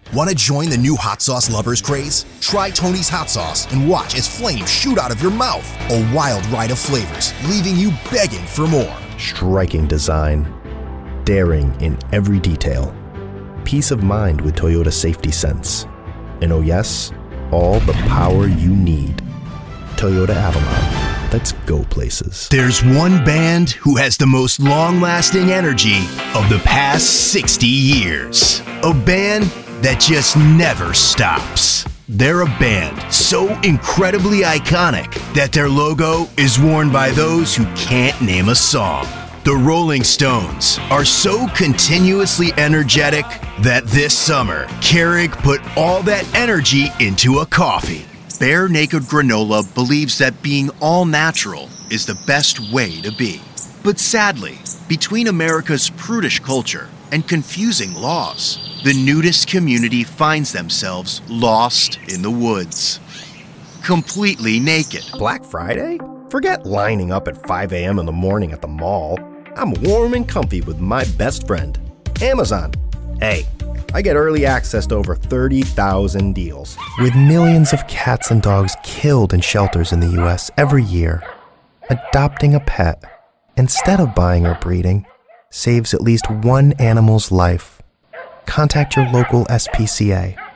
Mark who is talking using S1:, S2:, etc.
S1: Want to join the new hot sauce lovers craze? Try Tony's Hot Sauce and watch as flames shoot out of your mouth. A wild ride of flavors, leaving you begging for more.
S2: Striking design, daring in every detail. Peace of mind with Toyota Safety Sense. And oh yes, all the power you need. Toyota Avalon. Let's go places.
S3: There's one band who has the most long-lasting energy of the past 60 years. A band that just never stops. They're a band so incredibly iconic that their logo is worn by those who can't name a song. The Rolling Stones are so continuously energetic that this summer, Keurig put all that energy into a coffee. Bare Naked Granola believes that being all natural is the best way to be. But sadly, between America's prudish culture and confusing laws, the nudist community finds themselves lost in the woods, completely naked.
S2: Black Friday? Forget lining up at 5 a.m. in the morning at the mall. I'm warm and comfy with my best friend, Amazon. Hey, I get early access to over 30,000 deals. With millions of cats and dogs killed in shelters in the U.S. every year, adopting a pet, instead of buying or breeding, saves at least one animal's life. Contact your local SPCA